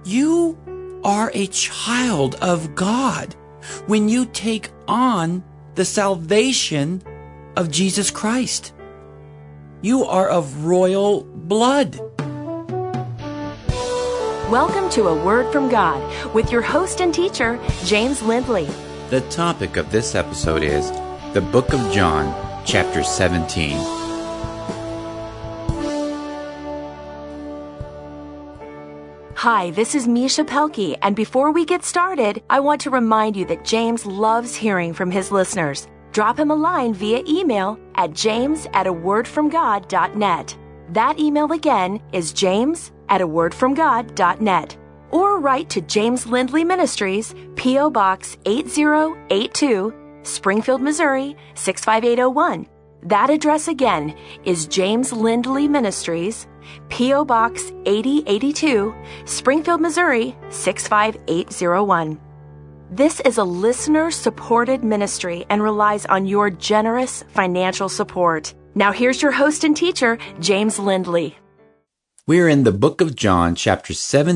You are a child of God when you take on the salvation of Jesus Christ. You are of royal blood. Welcome to A Word from God with your host and teacher, James Lindley. The topic of this episode is the book of John, chapter 17. Hi, this is Misha Pelkey, and before we get started, I want to remind you that James loves hearing from his listeners. Drop him a line via email at james@awordfromgod.net. That email again is james@awordfromgod.net. Or write to James Lindley Ministries, P.O. Box 8082, Springfield, Missouri 65801. That address again is James Lindley Ministries, P.O. Box 8082, Springfield, Missouri 65801. This is a listener-supported ministry and relies on your generous financial support. Now here's your host and teacher, James Lindley. We're in the book of John, chapter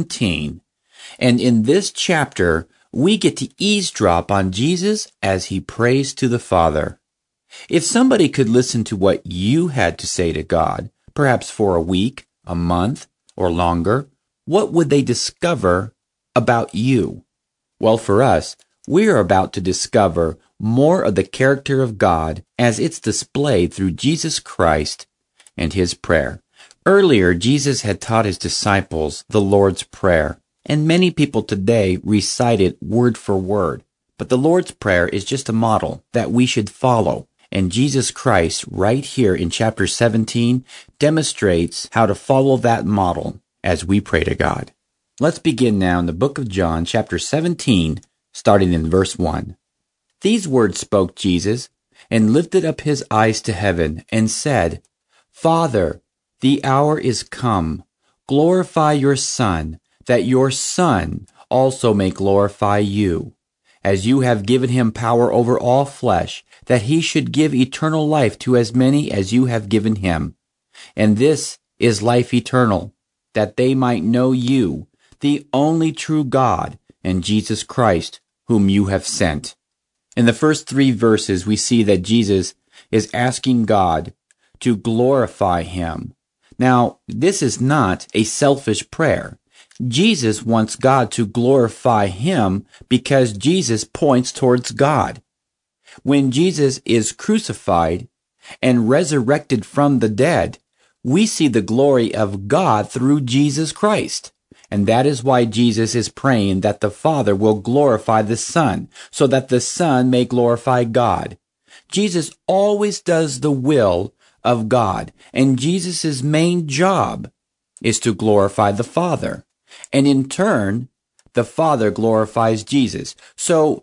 17, and in this chapter, we get to eavesdrop on Jesus as he prays to the Father. If somebody could listen to what you had to say to God, perhaps for a week, a month, or longer, what would they discover about you? Well, for us, we are about to discover more of the character of God as it's displayed through Jesus Christ and his prayer. Earlier, Jesus had taught his disciples the Lord's Prayer, and many people today recite it word for word. But the Lord's Prayer is just a model that we should follow. And Jesus Christ, right here in chapter 17, demonstrates how to follow that model as we pray to God. Let's begin now in the book of John, chapter 17, starting in verse 1. These words spoke Jesus, and lifted up his eyes to heaven, and said, Father, the hour is come. Glorify your Son, that your Son also may glorify you, as you have given him power over all flesh, that he should give eternal life to as many as you have given him. And this is life eternal, that they might know you, the only true God, and Jesus Christ, whom you have sent. In the first 3 verses, we see that Jesus is asking God to glorify him. Now, this is not a selfish prayer. Jesus wants God to glorify him because Jesus points towards God. When Jesus is crucified and resurrected from the dead, we see the glory of God through Jesus Christ. And that is why Jesus is praying that the Father will glorify the Son, so that the Son may glorify God. Jesus always does the will of God, and Jesus' main job is to glorify the Father. And in turn, the Father glorifies Jesus. So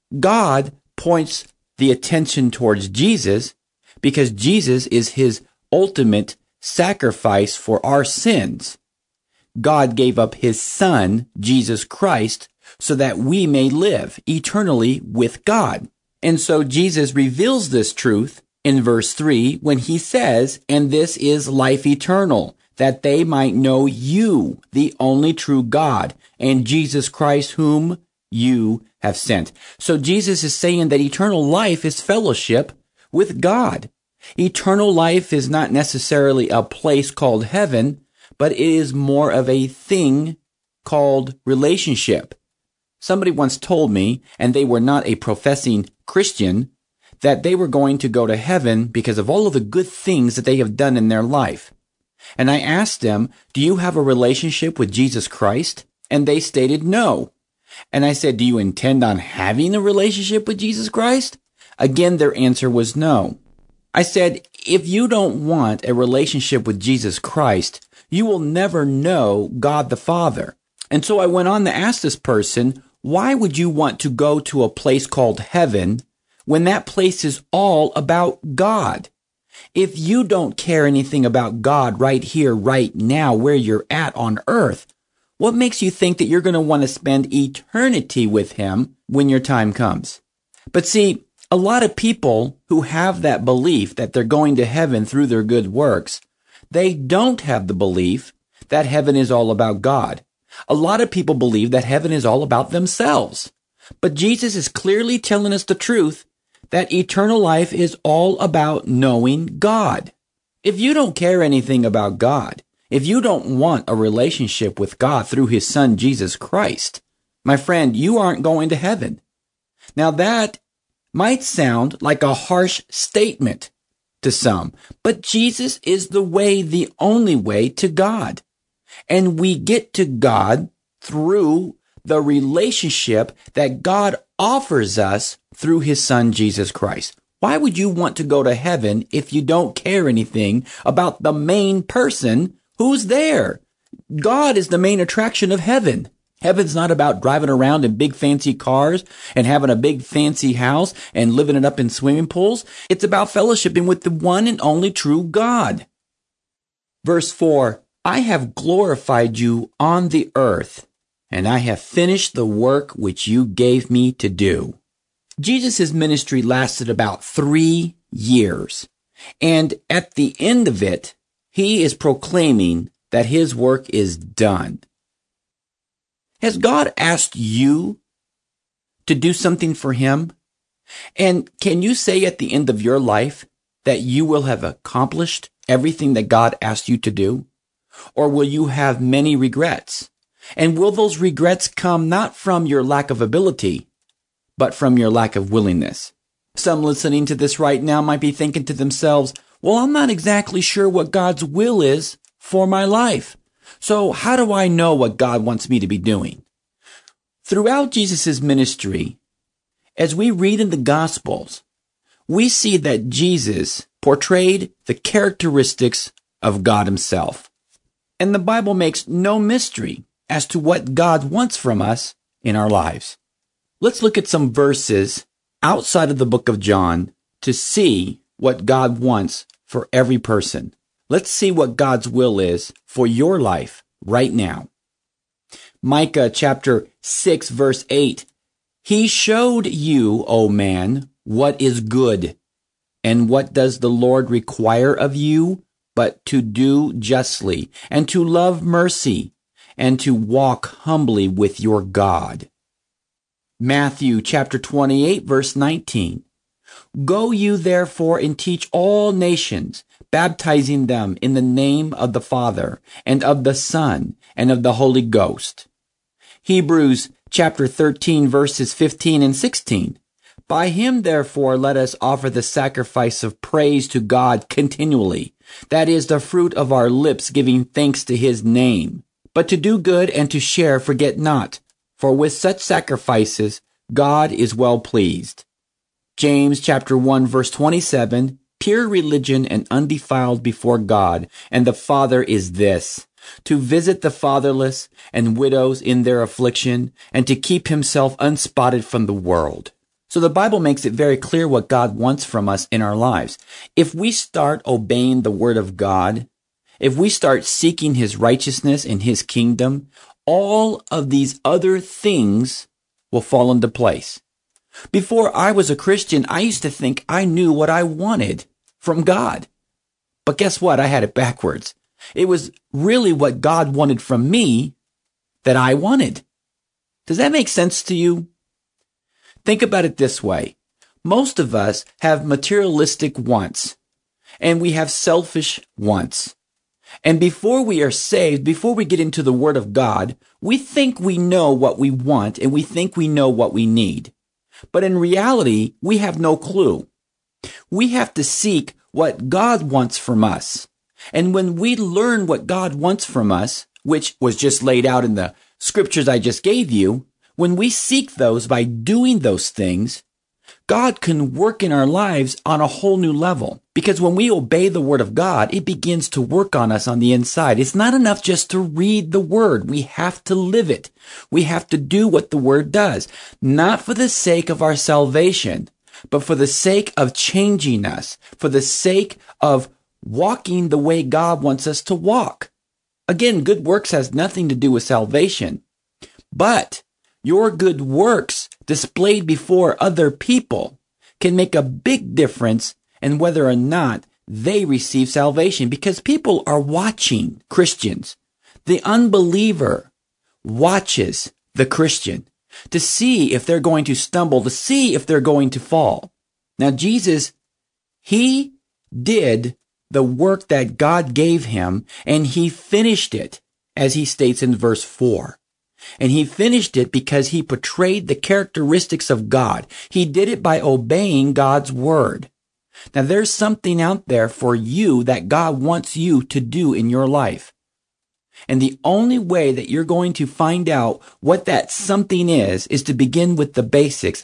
God points the attention towards Jesus because Jesus is his ultimate sacrifice for our sins. God gave up his Son, Jesus Christ, so that we may live eternally with God. And so Jesus reveals this truth in verse 3 when he says, and this is life eternal, that they might know you, the only true God, and Jesus Christ whom you have sent. So Jesus is saying that eternal life is fellowship with God. Eternal life is not necessarily a place called heaven, but it is more of a thing called relationship. Somebody once told me, and they were not a professing Christian, that they were going to go to heaven because of all of the good things that they have done in their life. And I asked them, do you have a relationship with Jesus Christ? And they stated no. And I said, do you intend on having a relationship with Jesus Christ? Again, their answer was no. I said, if you don't want a relationship with Jesus Christ, you will never know God the Father. And so I went on to ask this person, why would you want to go to a place called heaven when that place is all about God? If you don't care anything about God right here, right now, where you're at on earth, what makes you think that you're going to want to spend eternity with him when your time comes? But see, a lot of people who have that belief that they're going to heaven through their good works, they don't have the belief that heaven is all about God. A lot of people believe that heaven is all about themselves. But Jesus is clearly telling us the truth that eternal life is all about knowing God. If you don't care anything about God, if you don't want a relationship with God through His Son, Jesus Christ, my friend, you aren't going to heaven. Now that might sound like a harsh statement to some, but Jesus is the way, the only way to God. And we get to God through the relationship that God offers us through His Son, Jesus Christ. Why would you want to go to heaven if you don't care anything about the main person who's there? God is the main attraction of heaven. Heaven's not about driving around in big fancy cars and having a big fancy house and living it up in swimming pools. It's about fellowshipping with the one and only true God. Verse 4, I have glorified you on the earth, and I have finished the work which you gave me to do. Jesus' ministry lasted about 3 years, and at the end of it, He is proclaiming that His work is done. Has God asked you to do something for Him? And can you say at the end of your life that you will have accomplished everything that God asked you to do? Or will you have many regrets? And will those regrets come not from your lack of ability, but from your lack of willingness? Some listening to this right now might be thinking to themselves, well, I'm not exactly sure what God's will is for my life. So how do I know what God wants me to be doing? Throughout Jesus' ministry, as we read in the Gospels, we see that Jesus portrayed the characteristics of God Himself. And the Bible makes no mystery as to what God wants from us in our lives. Let's look at some verses outside of the book of John to see what God wants for every person. Let's see what God's will is for your life right now. Micah chapter 6 verse 8. He showed you, O man, what is good, and what does the Lord require of you, but to do justly, and to love mercy, and to walk humbly with your God. Matthew chapter 28 verse 19. Go you therefore and teach all nations, baptizing them in the name of the Father, and of the Son, and of the Holy Ghost. Hebrews chapter 13 verses 15 and 16. By Him therefore let us offer the sacrifice of praise to God continually, that is the fruit of our lips giving thanks to His name. But to do good and to share forget not, for with such sacrifices God is well pleased. James chapter 1 verse 27. Pure religion and undefiled before God and the Father is this, to visit the fatherless and widows in their affliction, and to keep Himself unspotted from the world. So the Bible makes it very clear what God wants from us in our lives. If we start obeying the Word of God, if we start seeking His righteousness and His kingdom, all of these other things will fall into place. Before I was a Christian, I used to think I knew what I wanted from God. But guess what? I had it backwards. It was really what God wanted from me that I wanted. Does that make sense to you? Think about it this way. Most of us have materialistic wants, and we have selfish wants. And before we are saved, before we get into the Word of God, we think we know what we want, and we think we know what we need. But in reality, we have no clue. We have to seek what God wants from us. And when we learn what God wants from us, which was just laid out in the scriptures I just gave you, when we seek those by doing those things, God can work in our lives on a whole new level. Because when we obey the Word of God, it begins to work on us on the inside. It's not enough just to read the Word. We have to live it. We have to do what the Word does. Not for the sake of our salvation, but for the sake of changing us, for the sake of walking the way God wants us to walk. Again, good works has nothing to do with salvation. But your good works displayed before other people can make a big difference in whether or not they receive salvation, because people are watching Christians. The unbeliever watches the Christian to see if they're going to stumble, to see if they're going to fall. Now, Jesus, he did the work that God gave him, and he finished it, as he states in verse 4. And he finished it because he portrayed the characteristics of God. He did it by obeying God's word. Now, there's something out there for you that God wants you to do in your life. And the only way that you're going to find out what that something is to begin with the basics.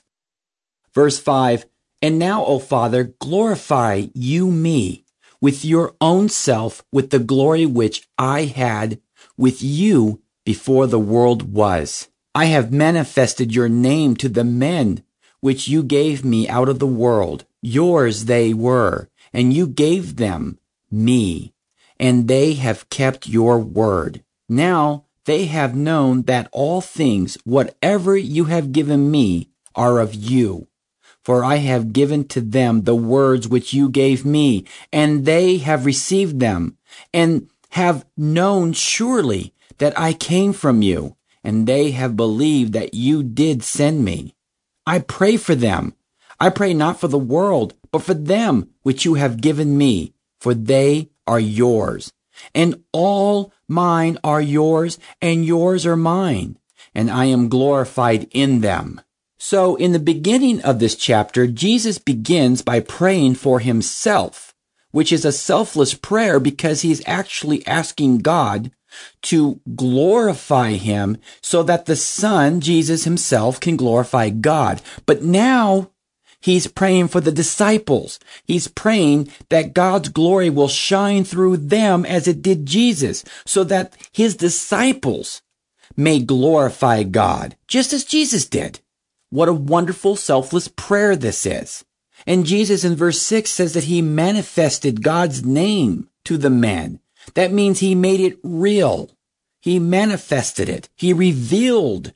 Verse 5, and now, O Father, glorify you me with your own self, with the glory which I had with you before the world was. I have manifested your name to the men which you gave me out of the world. Yours they were, and you gave them me, and they have kept your word. Now they have known that all things, whatever you have given me, are of you. For I have given to them the words which you gave me, and they have received them, and have known surely that I came from you, and they have believed that you did send me. I pray for them. I pray not for the world, but for them which you have given me, for they are yours. And all mine are yours, and yours are mine, and I am glorified in them. So in the beginning of this chapter, Jesus begins by praying for himself, which is a selfless prayer because he's actually asking God to glorify him so that the Son, Jesus himself, can glorify God. But now he's praying for the disciples. He's praying that God's glory will shine through them as it did Jesus, so that his disciples may glorify God, just as Jesus did. What a wonderful, selfless prayer this is. And Jesus in verse 6 says that he manifested God's name to the men. That means he made it real. He manifested it. He revealed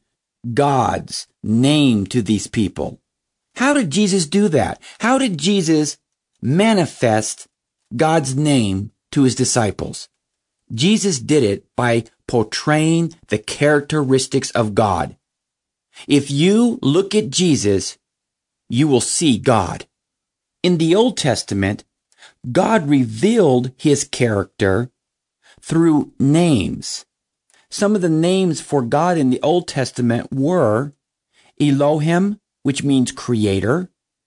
God's name to these people. How did Jesus do that? How did Jesus manifest God's name to his disciples? Jesus did it by portraying the characteristics of God. If you look at Jesus, you will see God. In the Old Testament, God revealed his character through names. Some of the names for God in the Old Testament were Elohim, which means creator,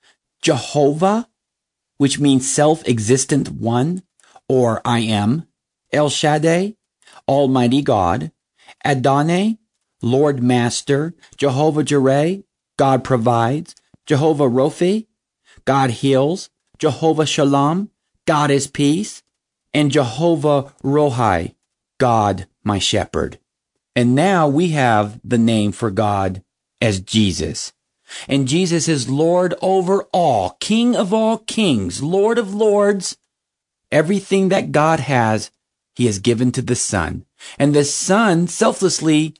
Jehovah, which means self-existent one, or I am, El Shaddai, Almighty God, Adonai, Lord Master, Jehovah Jireh, God provides, Jehovah Rophi, God heals, Jehovah Shalom, God is peace, and Jehovah Rohi, God my shepherd. And now we have the name for God as Jesus. And Jesus is Lord over all, King of all kings, Lord of lords. Everything that God has, he has given to the Son. And the Son selflessly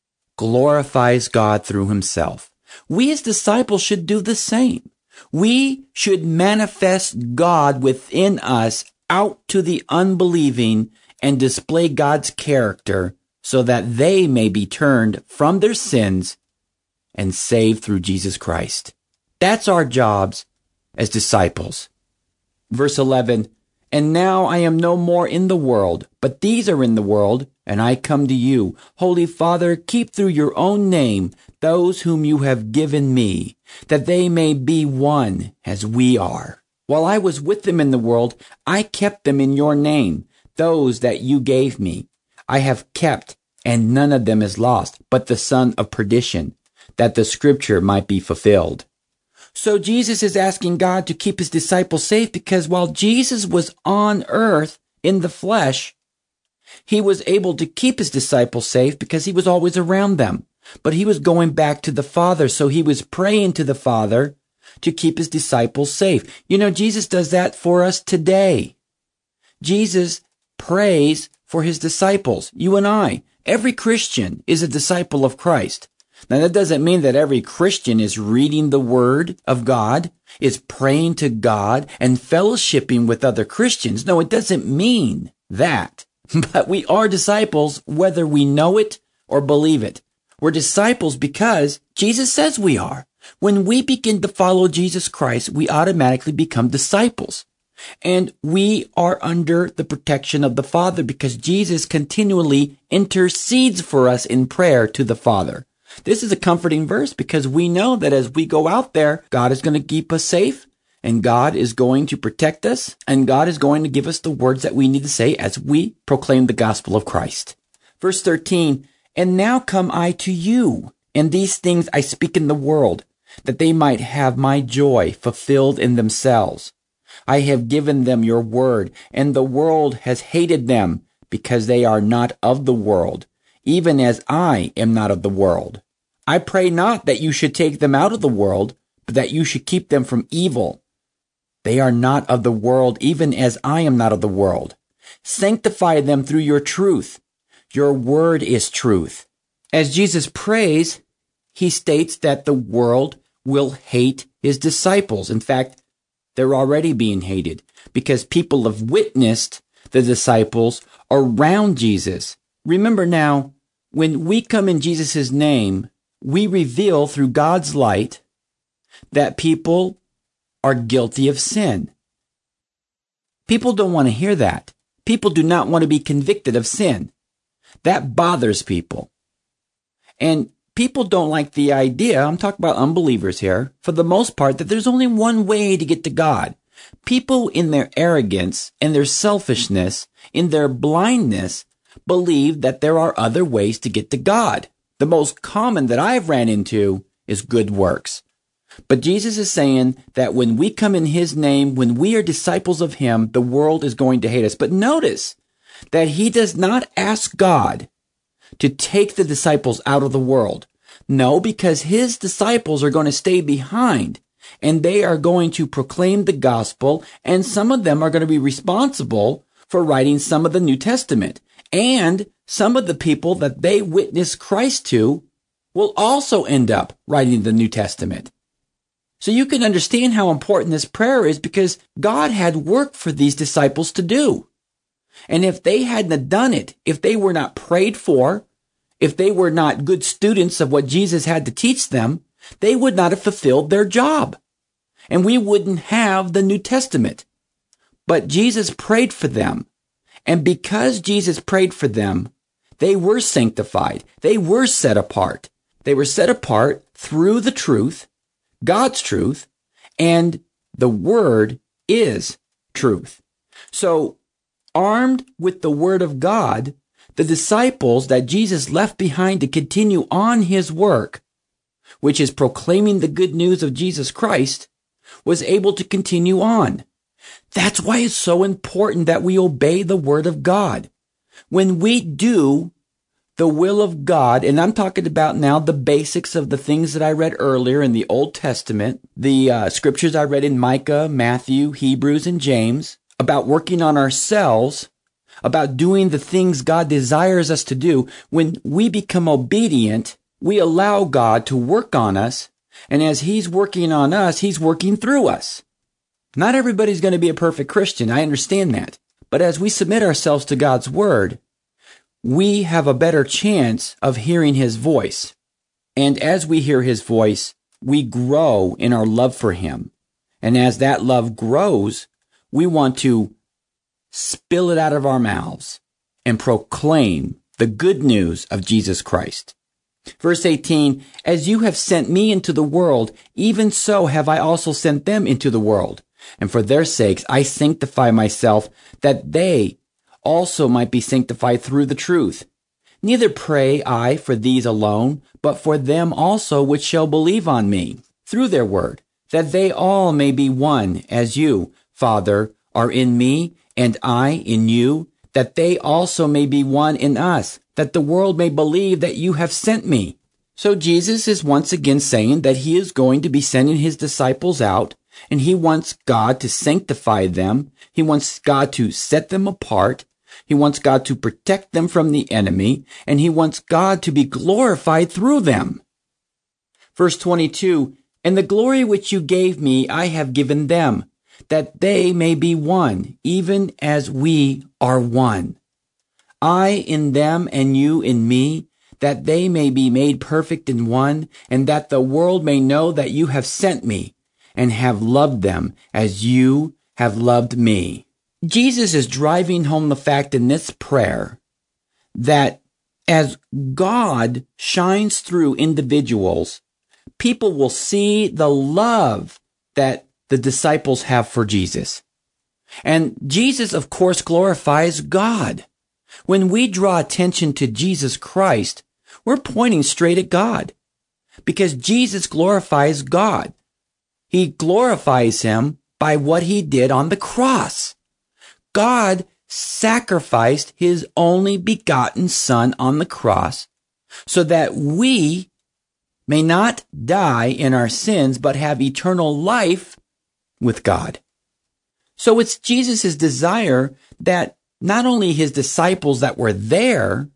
glorifies God through himself. We as disciples should do the same. We should manifest God within us out to the unbelieving and display God's character so that they may be turned from their sins and saved through Jesus Christ. That's our jobs as disciples. Verse 11, and now I am no more in the world, but these are in the world, and I come to you. Holy Father, keep through your own name those whom you have given me, that they may be one as we are. While I was with them in the world, I kept them in your name, those that you gave me. I have kept, and none of them is lost, but the son of perdition, that the scripture might be fulfilled. So Jesus is asking God to keep his disciples safe because while Jesus was on earth in the flesh, he was able to keep his disciples safe because he was always around them. But he was going back to the Father, so he was praying to the Father to keep his disciples safe. You know, Jesus does that for us today. Jesus prays for his disciples, you and I. Every Christian is a disciple of Christ. Now, that doesn't mean that every Christian is reading the Word of God, is praying to God, and fellowshipping with other Christians. No, it doesn't mean that. But we are disciples whether we know it or believe it. We're disciples because Jesus says we are. When we begin to follow Jesus Christ, we automatically become disciples. And we are under the protection of the Father because Jesus continually intercedes for us in prayer to the Father. This is a comforting verse because we know that as we go out there, God is going to keep us safe, and God is going to protect us, and God is going to give us the words that we need to say as we proclaim the gospel of Christ. Verse 13, and now come I to you, and these things I speak in the world, that they might have my joy fulfilled in themselves. I have given them your word, and the world has hated them, because they are not of the world, even as I am not of the world. I pray not that you should take them out of the world, but that you should keep them from evil. They are not of the world, even as I am not of the world. Sanctify them through your truth. Your word is truth. As Jesus prays, he states that the world will hate his disciples. In fact, they're already being hated because people have witnessed the disciples around Jesus. Remember now, when we come in Jesus' name, we reveal through God's light that people are guilty of sin. People don't want to hear that. People do not want to be convicted of sin. That bothers people. And people don't like the idea, I'm talking about unbelievers here, for the most part, that there's only one way to get to God. People in their arrogance and their selfishness, in their blindness, believe that there are other ways to get to God. The most common that I've ran into is good works. But Jesus is saying that when we come in his name, when we are disciples of him, the world is going to hate us. But notice that he does not ask God to take the disciples out of the world. No, because his disciples are going to stay behind and they are going to proclaim the gospel, and some of them are going to be responsible for writing some of the New Testament. And some of the people that they witness Christ to will also end up writing the New Testament. So you can understand how important this prayer is because God had work for these disciples to do. And if they hadn't done it, if they were not prayed for, if they were not good students of what Jesus had to teach them, they would not have fulfilled their job. And we wouldn't have the New Testament. But Jesus prayed for them. And because Jesus prayed for them, they were sanctified. They were set apart. They were set apart through the truth, God's truth, and the word is truth. So, armed with the word of God, the disciples that Jesus left behind to continue on his work, which is proclaiming the good news of Jesus Christ, was able to continue on. That's why it's so important that we obey the word of God. When we do the will of God, and I'm talking about now the basics of the things that I read earlier in the Old Testament, the scriptures I read in Micah, Matthew, Hebrews, and James, about working on ourselves, about doing the things God desires us to do. When we become obedient, we allow God to work on us, and as he's working on us, he's working through us. Not everybody's going to be a perfect Christian. I understand that. But as we submit ourselves to God's word, we have a better chance of hearing his voice. And as we hear his voice, we grow in our love for him. And as that love grows, we want to spill it out of our mouths and proclaim the good news of Jesus Christ. Verse 18, as you have sent me into the world, even so have I also sent them into the world. And for their sakes I sanctify myself, that they also might be sanctified through the truth. Neither pray I for these alone, but for them also which shall believe on me through their word, that they all may be one, as you, Father, are in me, and I in you, that they also may be one in us, that the world may believe that you have sent me. So Jesus is once again saying that he is going to be sending his disciples out, and he wants God to sanctify them. He wants God to set them apart. He wants God to protect them from the enemy, and he wants God to be glorified through them. Verse 22, and the glory which you gave me I have given them, that they may be one, even as we are one. I in them and you in me, that they may be made perfect in one, and that the world may know that you have sent me and have loved them as you have loved me. Jesus is driving home the fact in this prayer that as God shines through individuals, people will see the love that the disciples have for Jesus. And Jesus, of course, glorifies God. When we draw attention to Jesus Christ, we're pointing straight at God, because Jesus glorifies God. He glorifies him by what he did on the cross. God sacrificed his only begotten Son on the cross so that we may not die in our sins, but have eternal life with God. So it's Jesus' desire that not only his disciples that were there,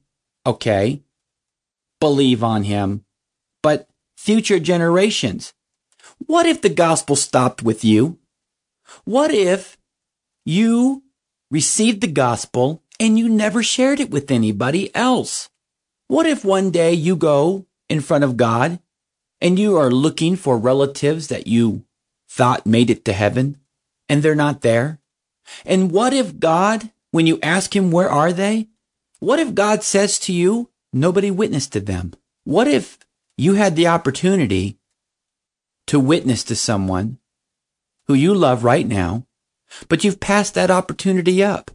believe on him, but future generations. What if the gospel stopped with you? What if you received the gospel and you never shared it with anybody else? What if one day you go in front of God and you are looking for relatives that you thought made it to heaven and they're not there? And what if God, when you ask him, where are they? What if God says to you, nobody witnessed to them? What if you had the opportunity to witness to someone who you love right now, but you've passed that opportunity up?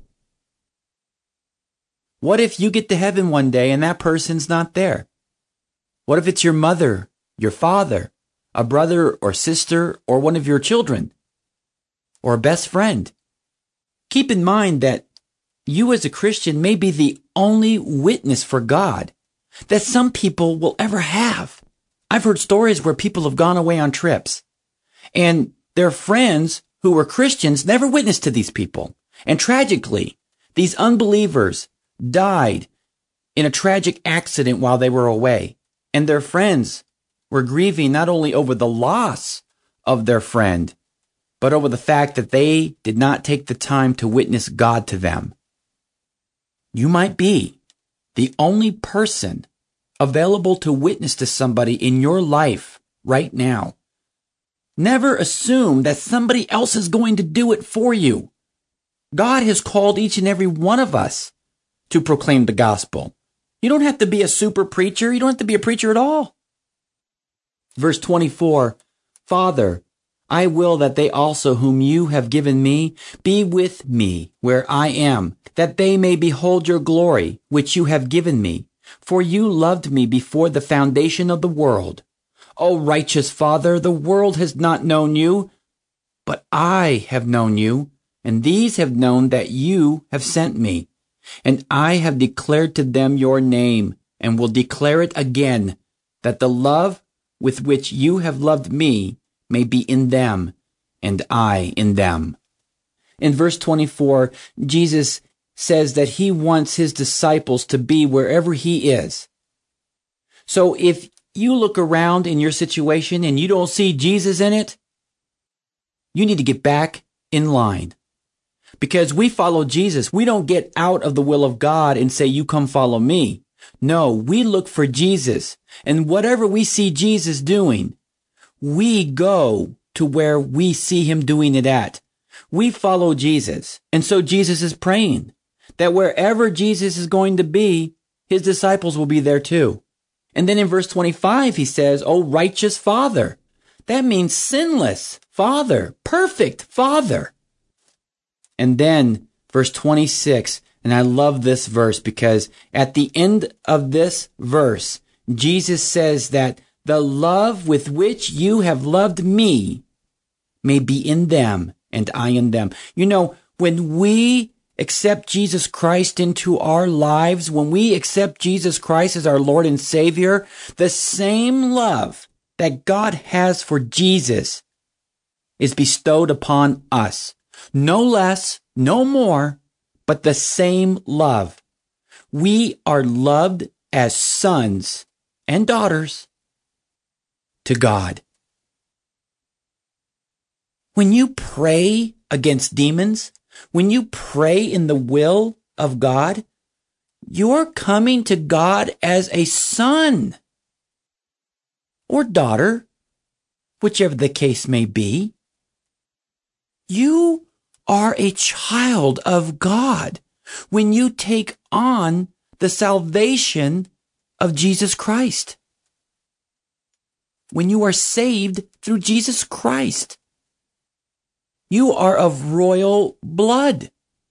What if you get to heaven one day and that person's not there? What if it's your mother, your father, a brother or sister, or one of your children, or a best friend? Keep in mind that you as a Christian may be the only witness for God that some people will ever have. I've heard stories where people have gone away on trips and their friends who were Christians never witnessed to these people. And tragically, these unbelievers died in a tragic accident while they were away. And their friends were grieving not only over the loss of their friend, but over the fact that they did not take the time to witness God to them. You might be the only person available to witness to somebody in your life right now. Never assume that somebody else is going to do it for you. God has called each and every one of us to proclaim the gospel. You don't have to be a super preacher. You don't have to be a preacher at all. Verse 24, Father, I will that they also whom you have given me be with me where I am, that they may behold your glory, which you have given me. For you loved me before the foundation of the world. O righteous Father, the world has not known you, but I have known you, and these have known that you have sent me. And I have declared to them your name, and will declare it again, that the love with which you have loved me may be in them, and I in them. In verse 24, Jesus says that he wants his disciples to be wherever he is. So if you look around in your situation and you don't see Jesus in it, you need to get back in line. Because we follow Jesus. We don't get out of the will of God and say, you come follow me. No, we look for Jesus. And whatever we see Jesus doing, we go to where we see him doing it at. We follow Jesus. And so Jesus is praying that wherever Jesus is going to be, his disciples will be there too. And then in verse 25, he says, O righteous Father. That means sinless Father, perfect Father. And then verse 26, and I love this verse because at the end of this verse, Jesus says that the love with which you have loved me may be in them and I in them. You know, when we accept Jesus Christ into our lives, when we accept Jesus Christ as our Lord and Savior, the same love that God has for Jesus is bestowed upon us. No less, no more, but the same love. We are loved as sons and daughters to God. When you pray against demons, when you pray in the will of God, You're coming to God as a son or daughter, whichever the case may be. You are a child of God when you take on the salvation of Jesus Christ. When you are saved through Jesus Christ, you are of royal blood.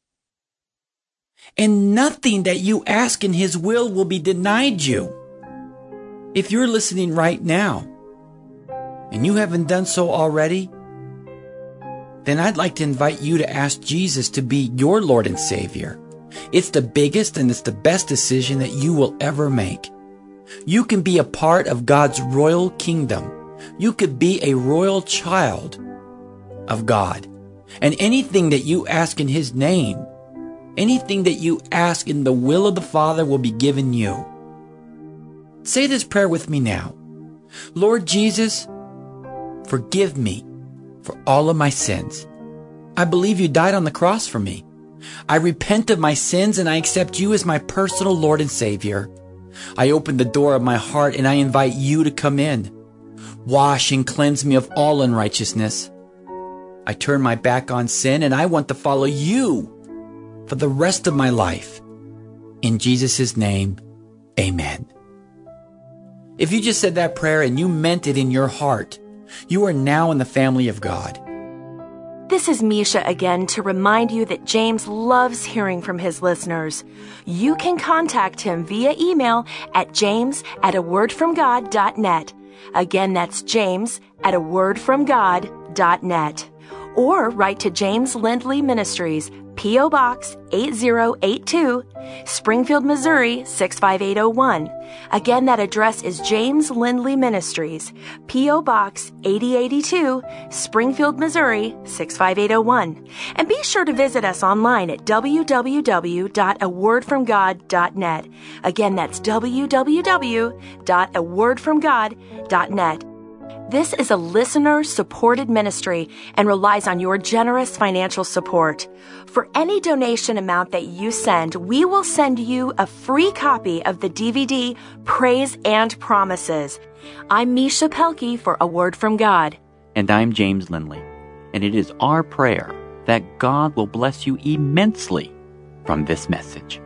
And nothing that you ask in His will be denied you. If you're listening right now, and you haven't done so already, then I'd like to invite you to ask Jesus to be your Lord and Savior. It's the biggest and it's the best decision that you will ever make. You can be a part of God's royal kingdom. You could be a royal child of God. And anything that you ask in His name, anything that you ask in the will of the Father will be given you. Say this prayer with me now. Lord Jesus, forgive me for all of my sins. I believe you died on the cross for me. I repent of my sins and I accept you as my personal Lord and Savior. I open the door of my heart and I invite you to come in. Wash and cleanse me of all unrighteousness. I turn my back on sin and I want to follow you for the rest of my life. In Jesus' name, amen. If you just said that prayer and you meant it in your heart, you are now in the family of God. This is Misha again to remind you that James loves hearing from his listeners. You can contact him via email at james@awordfromgod.net. Again, that's james@awordfromgod.net. Or write to James Lindley Ministries, P.O. Box 8082, Springfield, Missouri 65801. Again, that address is James Lindley Ministries, P.O. Box 8082, Springfield, Missouri 65801. And be sure to visit us online at www.awordfromgod.net. Again, that's www.awordfromgod.net. This is a listener-supported ministry and relies on your generous financial support. For any donation amount that you send, we will send you a free copy of the DVD Praise and Promises. I'm Misha Pelkey for A Word from God. And I'm James Lindley. And it is our prayer that God will bless you immensely from this message.